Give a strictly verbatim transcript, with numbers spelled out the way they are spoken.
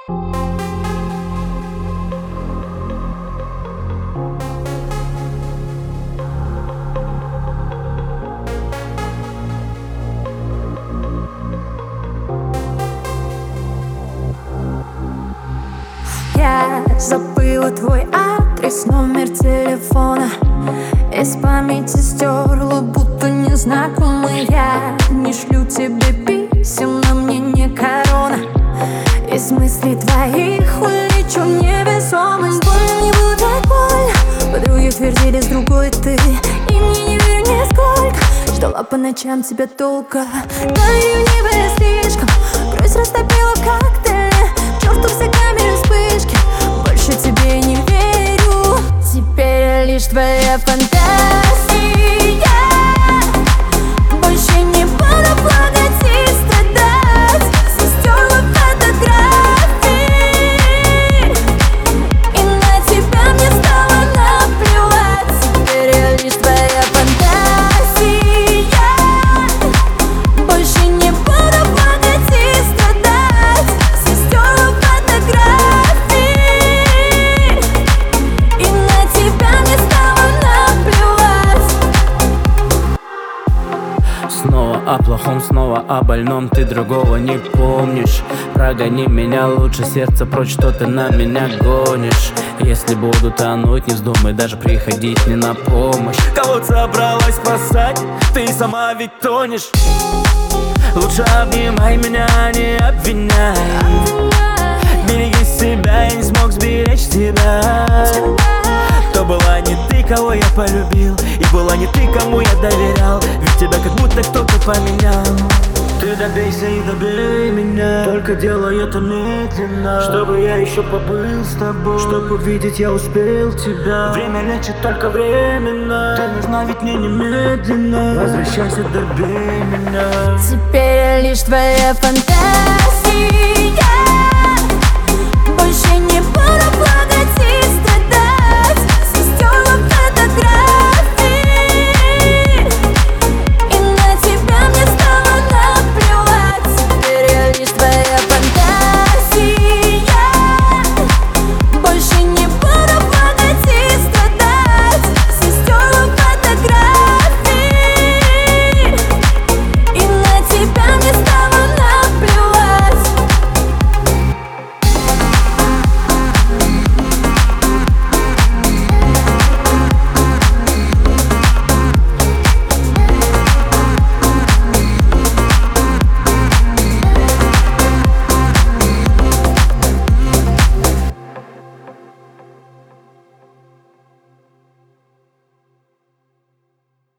Я забыла твой адрес, номер телефона. Из памяти стерла, будто незнакомый. Я не шлю тебе писем, на мне не корона. Из мыслей твоих улечу в невесомость. Больно мне было так больно. Подруги твердили с другой ты, и мне не верю нисколько. Ждала по ночам тебя долго, но ее было слишком. Грусть растопила в коктейле, к черту все камеры, вспышки. Больше тебе не верю. Теперь лишь твоя фантазия. Больше не буду плакать и страдать. Все стерла фотографии, и на тебя мне стало наплевать. Теперь я лишь твоя фантазия. Больше не буду плакать и страдать. Все стерла фотографии, и на тебя мне стало наплевать. Снова о плохом, снова о больном, ты другого не помнишь. Прогони меня лучше, сердце прочь, что ты на меня гонишь. Если буду тонуть, не вздумай даже приходить мне на помощь. Кого собралась спасать, ты сама ведь тонешь. Лучше обнимай меня, не обвиняй. Береги себя, я не смог сберечь тебя. То была не ты, кого я полюбил, и была не ты, кому я доверял. Ведь тебя как будто кто-то поменял. Ты добейся и добей меня, только делай это медленно, чтобы я еще побыл с тобой, чтобы увидеть я успел тебя. Время лечит только временно, ты нужна ведь мне немедленно. Возвращайся, добей меня. Теперь лишь твоя фантазия.